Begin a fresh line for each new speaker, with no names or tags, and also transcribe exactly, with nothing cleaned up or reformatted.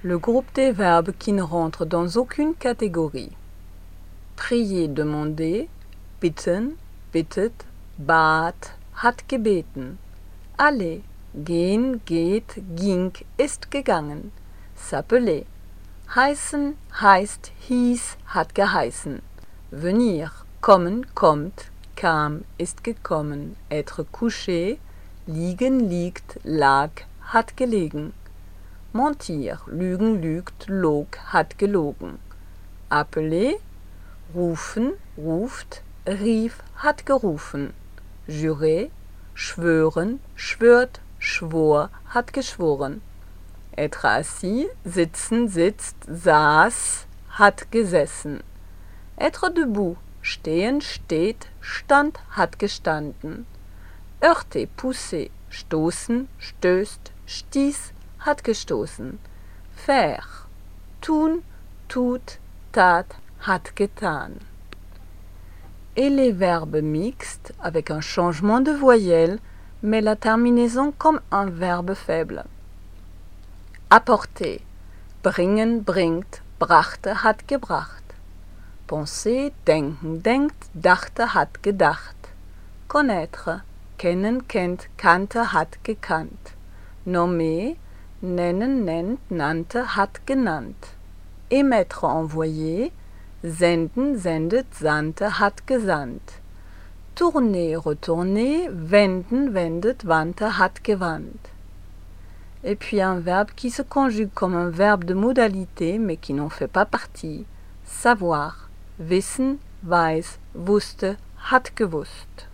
Le groupe des verbes qui ne rentrent dans aucune catégorie. Prier, demander, bitten, bittet, bat, hat gebeten. Aller, gehen, geht, ging, ist gegangen. S'appeler, heißen, heißt, hieß, hat geheißen. Venir, kommen, kommt, kam, ist gekommen. Être couché, liegen, liegt, lag, hat gelegen. Mentir, lügen, lügt, log, hat gelogen. Appeler, rufen, ruft, rief, hat gerufen. Jurer, schwören, schwört, schwor, hat geschworen. Être assis, sitzen, sitzt, saß, hat gesessen. Être debout, stehen, steht, stand, hat gestanden. Heurter, pousser, stoßen, stößt, stieß, hat gestoßen. Faire, tun, tut, tat, hat getan. Et les verbes mixtes avec un changement de voyelle, mais la terminaison comme un verbe faible. Apporter, bringen, bringt, brachte, hat gebracht. Penser, denken, denkt, dachte, hat gedacht. Connaître, kennen, kennt, kannte, hat gekannt. Nommer, nennen, nennt, nannte, hat genannt. Émettre, envoyer, senden, sendet, sandte, hat gesandt. Tourner, retourner, wenden, wendet, wandte, hat gewandt. Et puis un verbe qui se conjugue comme un verbe de modalité mais qui n'en fait pas partie. Savoir, wissen, weiß, wusste, hat gewusst.